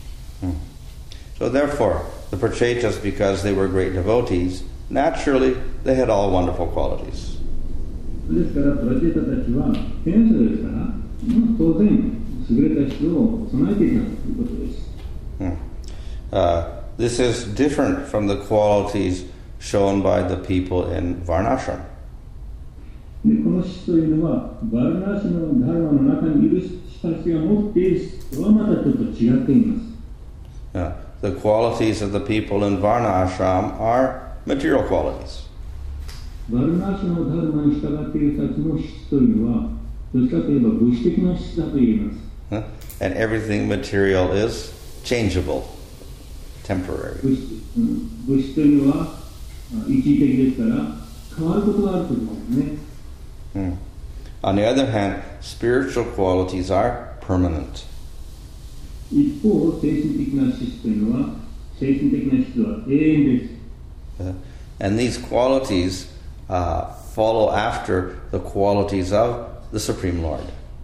S1: So therefore, the Prachetas, because they were great devotees, naturally they had all wonderful qualities.
S2: ですから、プラチェータたちは天使ですから、当然優れた質を備えていたということです。
S1: Hmm. Uh, this is different from the qualities shown by the people in Varnashram.
S2: でこの質というのは、バルナシのダルマの中にいる人たちが持っている質はまたちょっと違っています。
S1: Uh, the qualities of the people in Varnashram are material qualities.
S2: バルナシのダルマに従っている人たちの質というのは、どちらかといえば物質的な質だと言えます。
S1: Uh, and everything material is changeable, temporary.
S2: 物質、うん、物質というのはあ一時的ですから変わることがあるということですね。
S1: Mm. On the other hand, spiritual qualities are permanent.
S2: 一方、精神的な資質というのは、精神的な質は永遠です。
S1: Uh, and these qualities uh, follow after the qualities of the Supreme Lord.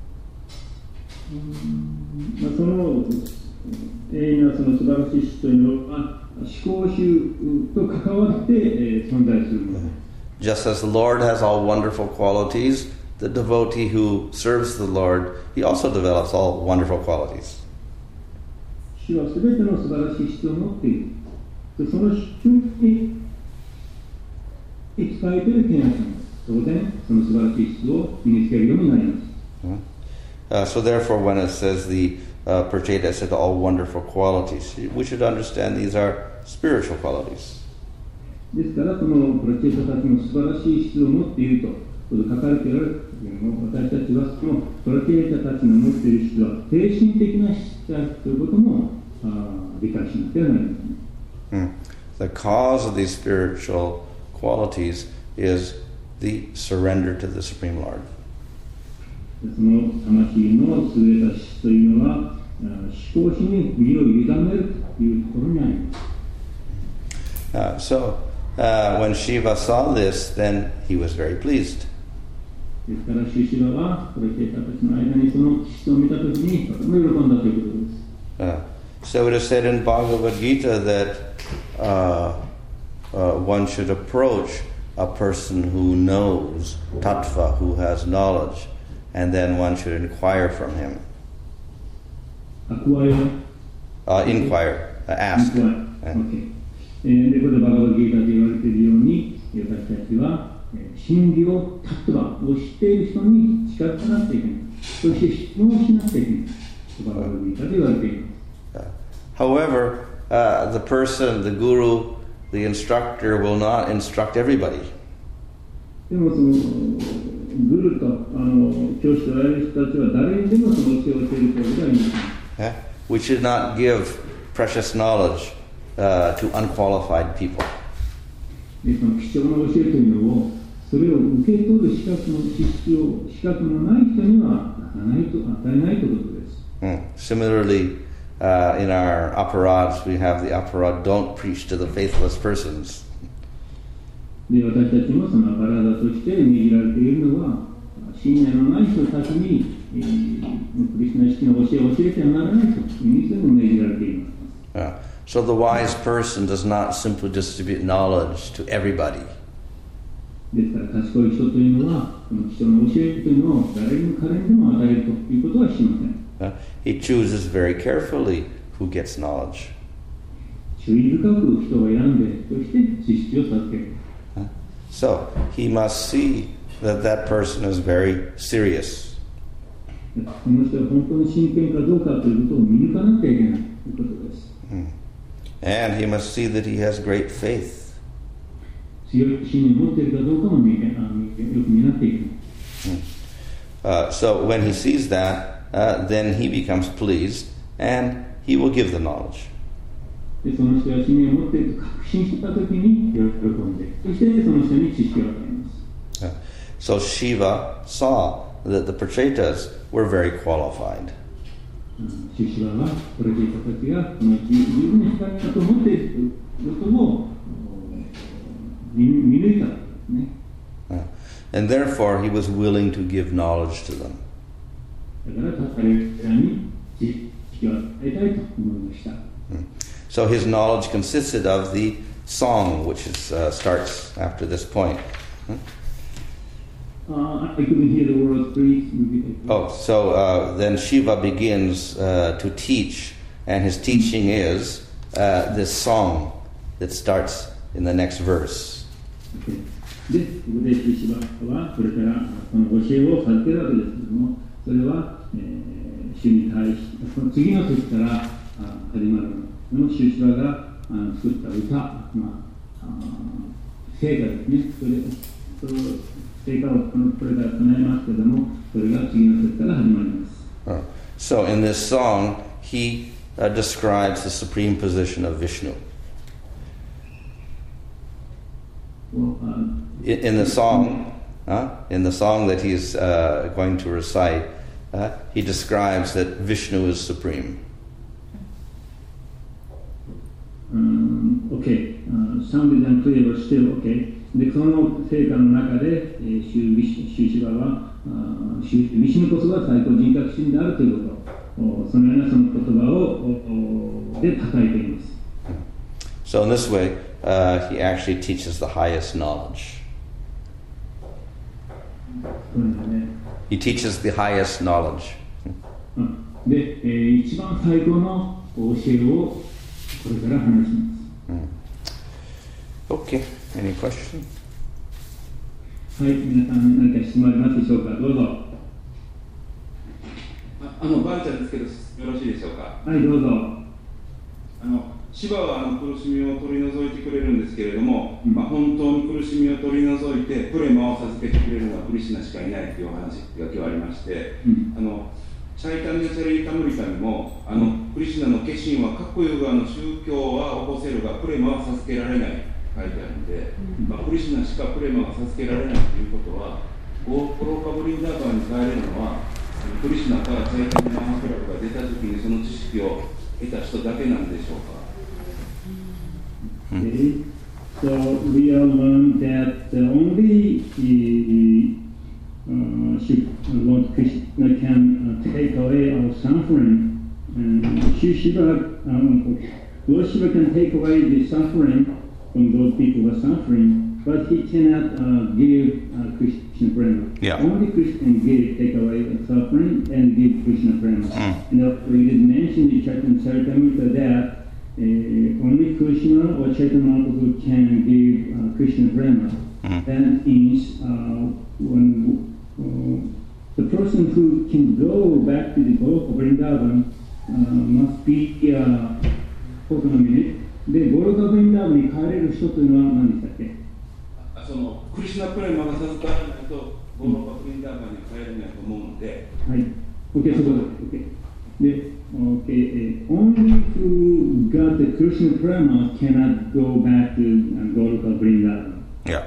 S2: まあ、その永遠なその素晴らしい質というのは思考集と関わって、えー、存在するものです。
S1: Just as the Lord has all wonderful qualities, the devotee who serves the Lord, he also develops all wonderful qualities.
S2: 主はすべての素晴らしい質を持っている。その質に使えている天愛さんです。当然、その素晴らしい質を身につけるようになります。
S1: Uh, so therefore, when it says the uh, Pracheta said all wonderful qualities, we should understand these are spiritual qualities.
S2: ですから、このプラチェータたちの素晴らしい質を持っていると書かれているけれども、私たちはそのプラチェータたちの持っている質は精神的な質であるということも理解しなければなりません。
S1: Mm. The cause of these spiritual qualities is the surrender to the Supreme Lord.
S2: その魂の優れた質というのは思考心に身を委ねるというところにあります。
S1: Uh, so, uh, when Shiva saw this, then he was very pleased.
S2: ですから、シュシバはプラチェータたちの間にその質を見たときにとても喜んだということです。
S1: Uh, so it is said in Bhagavad Gita that uh, uh, one should approach a person who knows tattva, who has knowledge, and then one should inquire from him.
S2: Acquire?
S1: Uh, inquire, uh, ask.
S2: Inquire. Okay. えー、でこれバガバギータで言われているように、私たちは、えー、真理をタットバを知っている人に近づかなくてはいけない。そして質問しなくてはいけない。バガバギータで言われています。
S1: Uh, however, uh, the person, the guru, the instructor will not instruct everybody.
S2: でもそのグルとあの教師とられる人たちは誰にでもその教えを教える人ではありません。
S1: Uh, we should not give precious knowledge uh, to unqualified people.
S2: でその貴重な教えというのをそれを受け取る資格の資質を資格のない人には与えないと与えないということです。
S1: Mm. Similarly, uh, in our aparads, we have the aparad, don't preach to the faithless persons.
S2: で私たちもそのアパラーダとして命じられているのは信念のない人たちに、えー、クリスナ式の教えを教えてはならないというふうに命じられています。
S1: Uh, so the wise person does not simply distribute knowledge to everybody.
S2: ですから賢い人というのはこの貴重な教えというのを誰にも彼にでも与えるということはしません。
S1: Uh, he chooses very carefully who gets knowledge.
S2: 注意深く人を選んでそして知識を授ける。
S1: So he must see that that person is very serious.
S2: この人は本当に真剣かどうかということを見抜かなきゃいけないということです。
S1: Mm. And he must see that he has great faith.
S2: 強い信念を持っているかどうかも見えよく見なきゃいけない。
S1: Mm. Uh, so when he sees that, uh, then he becomes pleased and he will give the knowledge.
S2: でその人が信念を持っていると確信したときに喜んで、そしてその人に知識を与えます。
S1: So Shiva saw that the Prachetas were very qualified.
S2: シュシバはプラチェータたちがこの十分に光だと思っているということを見抜いたんですね。
S1: And therefore he was willing to give knowledge to them.
S2: だから彼らに知識を与えたいと思いました。
S1: So his knowledge consisted of the song, which is, uh, starts after this point. Hmm?
S2: Uh, I couldn't hear the words, please repeat it.
S1: Oh, so uh, then Shiva begins uh, to teach, and his teaching is uh, this song that starts in the next verse.
S2: Okay. で、ここでシバはこれからこの教えを授けるわけですけれども、それは、えー、主に対し、この次の時から始まるのシュシバが作った歌、まあ、聖歌ですね。それその聖歌をこれから唱えますけれども、それが次の節から始まります。
S1: Uh, so in this song, he uh, describes the supreme position of Vishnu.
S2: Well, uh,
S1: In, in the song, uh, in the song that he's uh, going to recite, uh, he describes that Vishnu is supreme.
S2: Um, okay, uh, sound is unclear, but still okay. で、その聖歌の中で、えー、シュウシバは、あーシュウビシュヌこそが最高人格心であるということを、そのようなその言葉をで叩いています。
S1: So in this way, uh, he actually teaches the highest knowledge.
S2: そうですね。
S1: He teaches the highest knowledge.
S2: で、えー、一番最高の教えをこれから話します。
S1: Okay, any question?
S2: はい、皆さん何か質問ありますでしょうか。どうぞ。
S7: あ、あのバンちゃんですけどよろしいでしょうか。
S2: はい、どうぞ。
S7: あのシバはあの苦しみを取り除いてくれるんですけれども、
S2: うん、
S7: まあ、本当に苦しみを取り除いてプレマを授けてくれるのはクリシュナしかいないというお話が今日ありまして、
S2: うん、
S7: あのチャイタンジャチャリータムリタにもあのクリシュナの化身は各ユガの宗教は起こせるがプレマは授けられないと書いてあるので、まあ、クリシュナしかプレマが授けられないということはゴーローカブリンダーバーに帰れるのはクリシュナからチャイタンジャマハプラブが出た時にその知識を得た人だけなんでしょうか。
S2: Okay. So we all learned that uh, only the uh, Lord Krishna can uh, take away our suffering, and Shiva, um, Lord Shiva can take away the suffering from those people who are suffering, but he cannot uh, give uh, Krishna prema.
S1: Yeah.
S2: Only Krishna can give, take away the suffering and give Krishna prema.
S1: Mm.
S2: You know, we did mention in Chaitanya Charitamrita that Uh, only Krishna or Chaitanya Mahaprabhu can give uh, Krishna prema.
S1: Mm.
S2: That means uh, when uh, the person who can go back to the Goloka Vrindavan uh, must be, uh, hold on a minute, で、ゴロカブリンダーバンに帰れる人というのは何でしたっけ？
S7: あそのクリシュナプレマが授からないとゴロカブリンダーバンに帰れないと思うので、
S2: はい、OK、そこで、OK。で、Okay, uh, only who got the Krishna prema cannot go back to uh, Goloka Vrindavan.
S1: Yeah.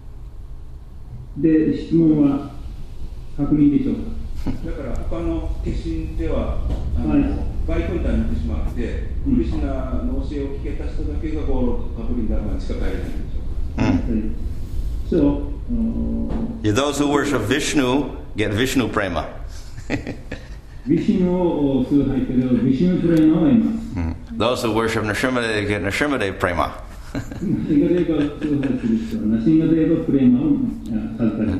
S2: で、質問は確認でしょうか。
S7: だから他の化身ではあの、
S2: はい、
S7: バイクンターに行ってしまって、
S2: うん、
S7: クリシュナの教えを聞けた人だけがゴーロカブリンダーバンにしか帰れないんでしょうか。
S1: Mm.
S2: So, uh,
S1: Yeah, those who worship Vishnu get Vishnu prema.
S2: ビシュヌを崇拝するビシュヌプレマを得ます。
S1: Mm. Those who worship Nrsimhadev get Nrsimhadev prema.
S2: シンガデーバを崇拝する人はナシンガデーバプレマを授かります。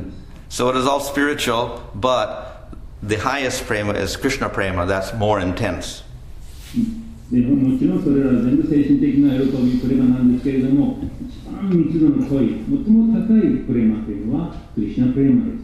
S1: So it is all spiritual, but the highest prema is Krishna prema. That's more intense.
S2: でもちろんそれらは全部精神的な喜びプレマなんですけれども、一番密度の濃い、最も高いプレマというのはクリシュナプレマです。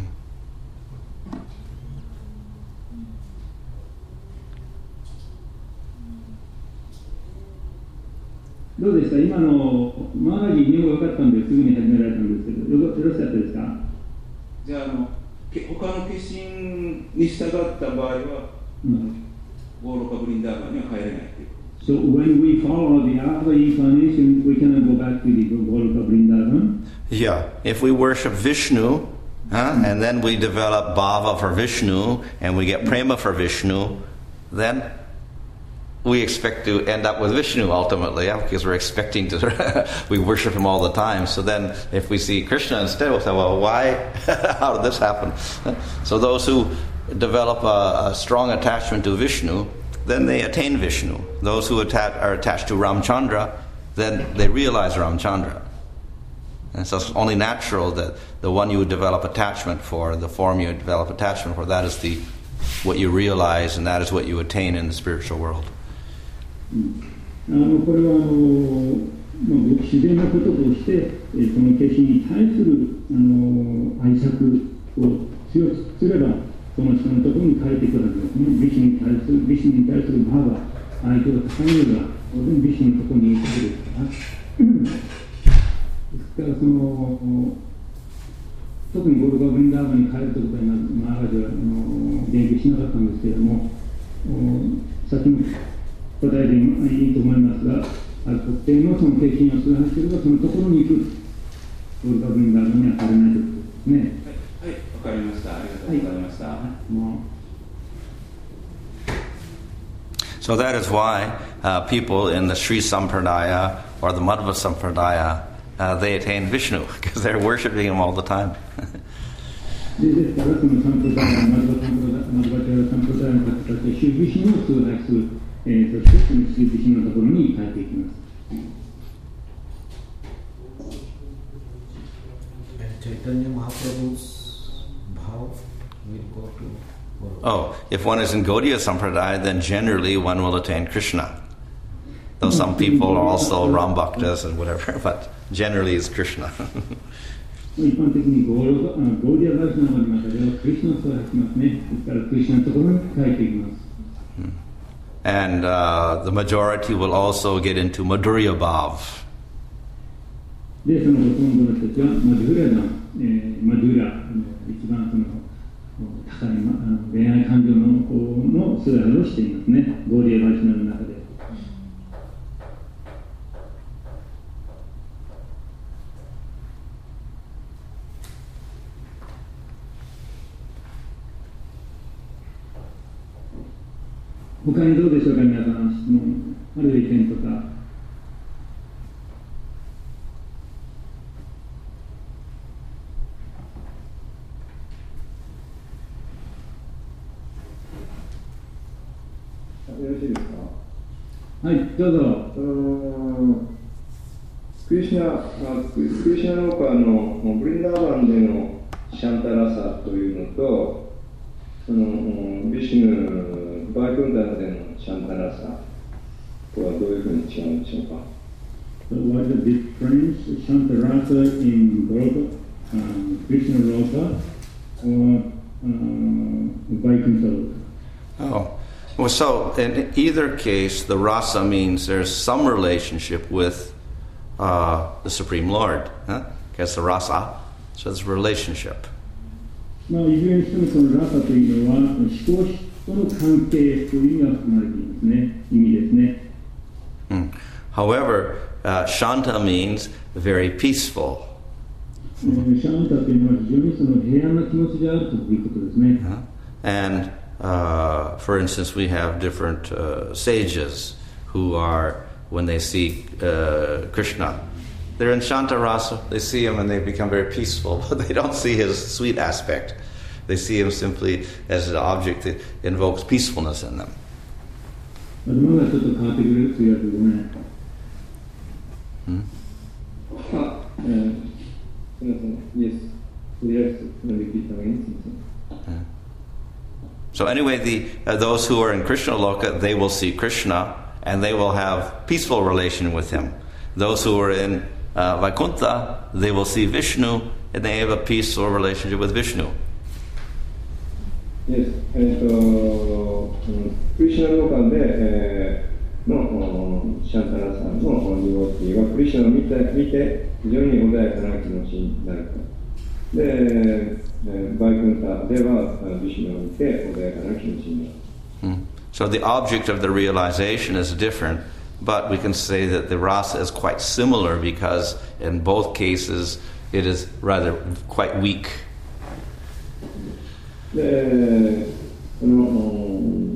S2: どうですか、今のマーラギー日本語が分かったんですぐに始められたんですけど、よろよろしかったですか？
S7: じゃあ、あの他の化身に従った場合は、うん、ゴーロカブリンダーバンには帰れないということ。
S2: So when we follow the other incarnation, we cannot go back to the Goloka Vrindavan.
S1: Yeah, if we worship Vishnu, huh, and then we develop bhava for Vishnu, and we get prema for Vishnu, then we expect to end up with Vishnu ultimately, yeah, because we're expecting to, we worship him all the time. So then if we see Krishna instead, we'll say, well, why? How did this happen? So those who develop a, a strong attachment to Vishnu, then they attain Vishnu. Those who attach, are attached to Ramchandra, then they realize Ramchandra. And so it's only natural that the one you develop attachment for, the form you develop attachment for, that is the what you realize, and that is what you attain in the spiritual world.
S2: あのこれはあの、まあ、自然なこととして、えー、その化身に対するあの愛着を強くすれば、その人のところに変えていくわけですね。ビシュに対する、ビシュに対するバが愛情が高いのが、当然ビシュのところに行くわけですから。ですからその、特にゴルガブリンダーバンに帰るということにマーラジはあの言及しなかったんですけれども、さっきの答えでいいと思いますが、特定のその経験を崇拝すればそのところに行くオルガ文化にはされないということですね。
S7: はい、はい、わかりました。ありがとうございました。はい、もう
S1: So that is why uh, people in the Sri Sampradaya or the Madhva Sampradaya, uh, they attain Vishnu, because they're worshipping him all the time.
S2: ですからそのサンプラダヤ、マドバサンプラダヤ、マドバチャラサンプラダヤの方たちはシュビシュヌを崇拝する、えー、そしてそのシュビシュヌのところに帰っていきます。
S5: Chaitanya Mahaprabhu's bhav will go to.
S1: Oh, if one is in Gaudiya Sampradaya, then generally one will attain Krishna. Though some people are also Ram Bhaktas and whatever, but generally it's Krishna.
S2: 一般的にゴーディアバイシナの中ではクリシナを崇拝しますね。ですからクリシナのところに帰っていきます。
S1: And uh, the majority will also get into Madhurya Bhav.
S2: で、そのほとんどの人たちはマドゥラダン、えー、マドゥラ、一番その高い恋愛感情 の, の崇拝をしていますね。ゴーディアバイシナの中で。他にどうでしょうか、皆さん、質問、ある意見とか。
S8: よろしいですか。
S2: はい、どうぞ。
S8: あのクリシナ、クリシナローカーのブリンダーバンでのシャンタラサというのと、そのビシュヌバイクンダーでのシャンタラサとはどういうふうに違うんでしょうか。
S2: So what is the difference, Shantarasa in Garuda, um, Krishna Loka, or uh, Vaikuntha Loka?
S1: Oh, well, so in either case, the rasa means there's some relationship with uh, the Supreme Lord. Huh? Because the rasa, so it's a relationship.
S2: まあ、いずれにしてもそのラサというのは思考との関係という意味が含まれていますね。意味ですね。
S1: Hmm. However, uh, Shanta means very peaceful.
S2: シャンタというのは非常にその平安な気持ちであるということですね。
S1: Uh-huh. And uh, for instance, we have different uh, sages who are, when they see uh, Krishna, they're in Shanta Rasa, they see him and they become very peaceful, but they don't see his sweet aspect. They see him simply as an object that invokes peacefulness in them.
S2: 頭がちょっと変わってくれるというやつでね。
S1: Hmm?
S8: あ、えー、すみません。Yes. とりあえず、repeat again.
S1: So anyway, the uh, those who are in Krishna Loka, they will see Krishna and they will have peaceful relation with him. Those who are in uh, Vaikuntha, they will see Vishnu and they have a peaceful relationship with Vishnu.
S8: Yes. えっと、クリシュナローカンで、えー、のシャンタラさんのディボティはクリシュナを見て、見て非常に穏やかな気持ちになると。で、バイクンタではビシュナを見て穏やかな気持ちになる。
S1: So the object of the realization is different, but we can say that the rasa is quite similar because in both cases it is rather quite weak.
S8: で、その、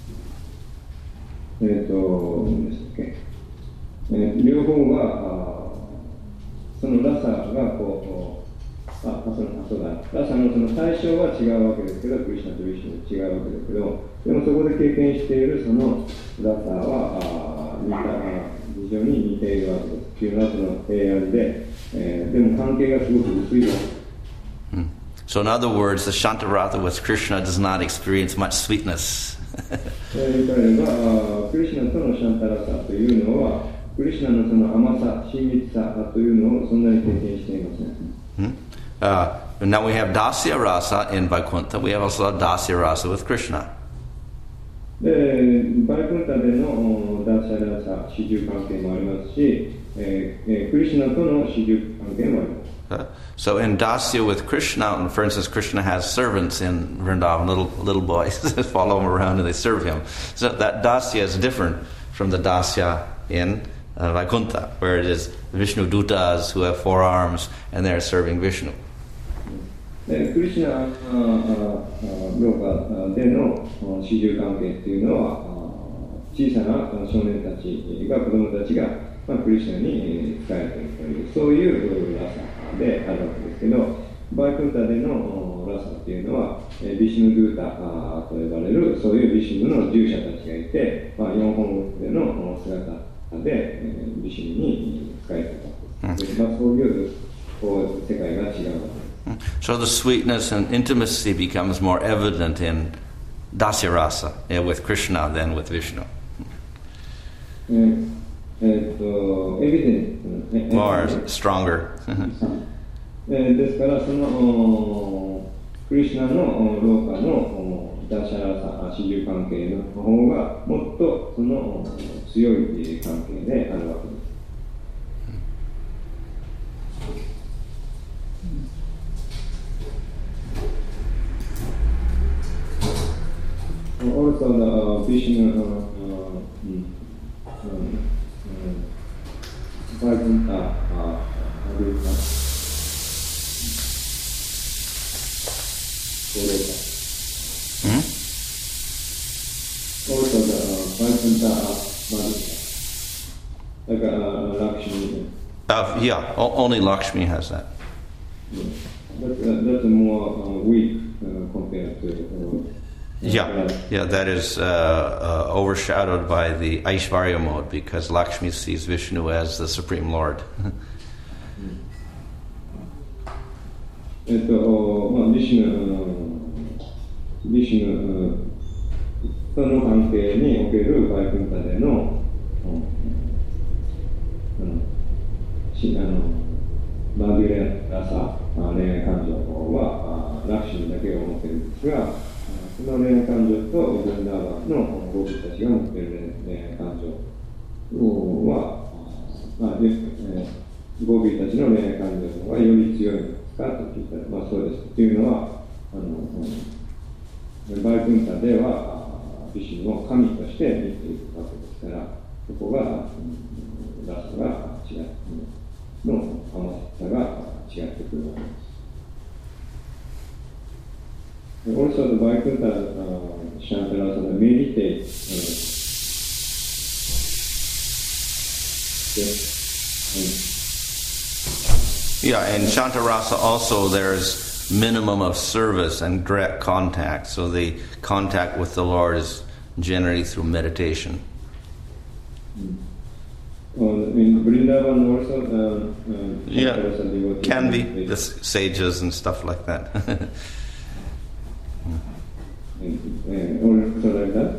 S8: えっ、ー、と、何でしたっけ、えー、両方が、そのラサがこう、あ、その、あ、そうだ、ラサのその対象は違うわけですけど、クリシュナとビシュナ違うわけですけど、でもそこで経験しているそのラサは、似た、非常に似ているわけです。というのはその平安で、えー、でも関係がすごく薄いわけです。
S1: So in other words, the Shantarasa with Krishna does not experience much sweetness.
S8: 言ったらば、クリシュナとのシャンタラサというのは、クリシュナのその甘さ、親密さというのをそんなに経験していません。
S1: Uh, now we have Dasya Rasa in Vaikuntha. We have also Dasya Rasa with Krishna.
S8: で、バイクンタでのダーシャラサ、始終関係もありますし、えーえー、クリシュナとの始終関係もあります。
S1: Uh, so in Dasya with Krishna, for instance, Krishna has servants in Vrindavan, little little boys that follow him around and they serve him. So that Dasya is different from the Dasya in uh, Vaikuntha, where it is Vishnu Dutas who have four arms and they're serving Vishnu.
S8: でクリシュナああ老家での主従関係っていうのは小さな少年たちが子供たちが、まあ、クリシュナに仕えているというそういうラサであるわけですけど、バイクンタでのラサっていうのはビシュヌドゥータと呼ばれるそういうビシュヌの従者たちがいて、まあ、よんほんでの姿でビシュヌに仕えているわけです。で、まあ、そういうこう世界が違うわけです。
S1: So the sweetness and intimacy becomes more evident in Dasya Rasa yeah, with Krishna than with Vishnu. More stronger.
S8: ですからそのクリシュナの老家のダシャラサ主従関係の方がもっとその強い関係であるわけです。Also, the Vishnu Vaikuntha Also, the Vaikuntha Madhya, like uh, Lakshmi.
S1: Uh, yeah, o- only Lakshmi has that.
S8: Yeah. That's, uh, that's more uh, weak uh, compared to. Uh,
S1: Yeah, yeah, that is uh, uh, overshadowed by the Aishvarya mode because Lakshmi sees Vishnu as the Supreme Lord.
S8: えっと、まあ、ビシュヌ、ビシュヌとの関係におけるバイクンタでの、あの、しあのバデュレラサ、恋愛感情はラクシミだけを持っているんですが、その恋愛感情とブンダーバンのゴービたちが持っている恋愛感情は、まあえー、ゴービたちの恋愛感情の方がより強いんですかと聞いたら、まあそうです。というのは、あのバイクンタではビシュヌを神として見ているわけですから、そこが、ラスが違っての甘さが違ってくるわけです。Also, the Vaikuntha uh, Shantarasa meditate. Uh,
S1: Yeah, and Shantarasa also there's minimum of service and direct contact. So the contact with the Lord is generally through meditation.
S8: Uh, in Vrindavan also, uh, uh,
S1: yeah, can be the sages and stuff like that.
S8: Also like that.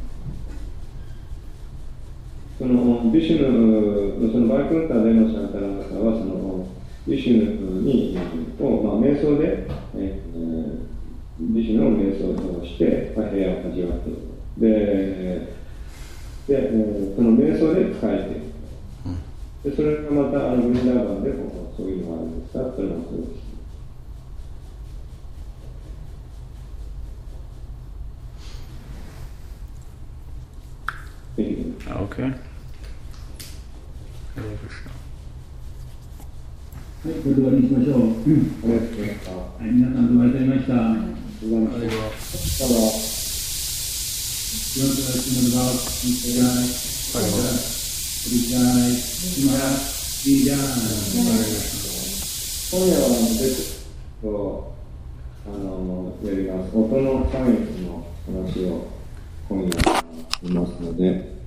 S8: そのビシュヌ、そのバイクンタでのシャンタラーサはそのビシュヌにを、まあ、瞑想で、えー、ビシュヌを瞑想をして、まあ、平和を味わっている。で、で、その瞑想で使えている。で、それがまたあのブリンダーバンでこうそういうのがあるんですかそれもそうです。
S1: Okay.
S2: はい、これで終わりにしましょう。はい、皆さんどうもありがとうございました。ありがとうございました。ただ、よろしくお願いします。いらない。いらない。今、いらない。
S8: 今夜はですと、あの、やります。音のサイエンスの話を今夜しますので、